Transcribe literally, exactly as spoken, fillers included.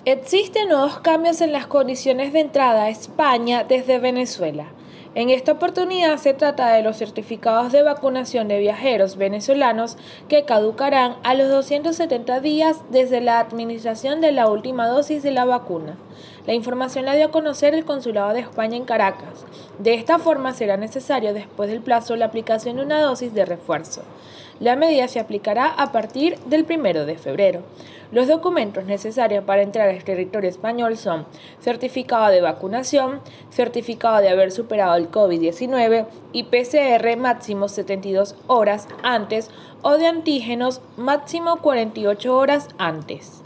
Existen nuevos cambios en las condiciones de entrada a España desde Venezuela. En esta oportunidad se trata de los certificados de vacunación de viajeros venezolanos que caducarán a los doscientos setenta días desde la administración de la última dosis de la vacuna. La información la dio a conocer el Consulado de España en Caracas. De esta forma será necesario después del plazo la aplicación de una dosis de refuerzo. La medida se aplicará a partir del primero de febrero. Los documentos necesarios para entrar al territorio español son certificado de vacunación, certificado de haber superado el COVID diecinueve y P C R máximo setenta y dos horas antes o de antígenos máximo cuarenta y ocho horas antes.